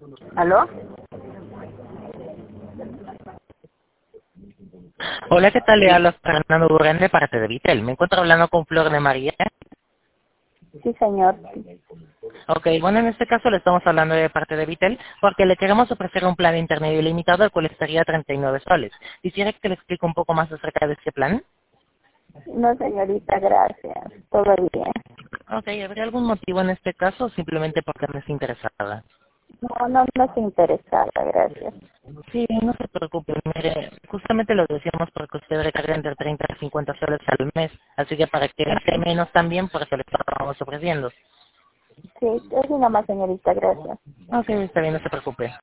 ¿Aló? Hola, ¿qué tal? Le Sí, habla Fernando Burren de parte de Vitel. Me encuentro hablando con Flor de María. sí, señor. Ok, bueno, en este caso le estamos hablando de parte de Vitel porque le queremos ofrecer un plan de internet ilimitado al cual estaría 39 soles. Quisiera que le explique un poco más acerca de este plan. No, señorita, gracias. Todo bien. Ok, ¿habría algún motivo en este caso o simplemente porque no es interesada? No estoy interesada, gracias. Sí, no se preocupe, mire, justamente lo decíamos porque usted recarga entre 30 y 50 soles al mes, así que para que gaste menos también, por eso le estamos ofreciendo. Sí, es una más, señorita, gracias. Ok, está bien, no se preocupe.